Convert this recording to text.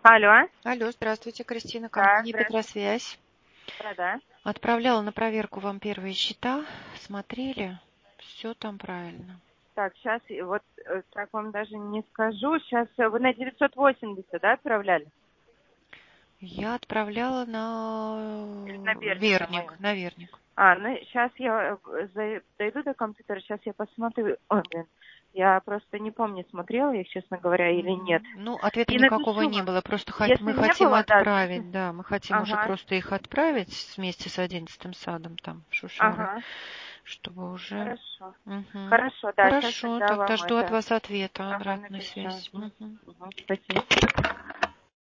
Алло. Алло, здравствуйте, Кристина, Да, компания здравствуйте. Петросвязь. Да. Отправляла на проверку вам первые счета, смотрели, все там правильно. Так, сейчас вот так вам даже не скажу. Сейчас вы на 980, да, отправляли? Я отправляла Или на на Берника мою? Верник, на Верник. Ну сейчас я дойду до компьютера, сейчас я посмотрю. Ой, блин, я просто не помню, смотрела я их, честно говоря, или нет. Ну, ответа И никакого напишу не вам. было, просто Если мы не хотим было, да, значит... отправить, да, мы хотим уже Ага, просто их отправить вместе с 11-м садом, там, Шушары, ага, чтобы уже... хорошо. Мгм. Хорошо, да, сейчас Хорошо, тогда тогда вам жду от это... вас ответа, Ага, обратной напишу. связи. Мгм. Спасибо.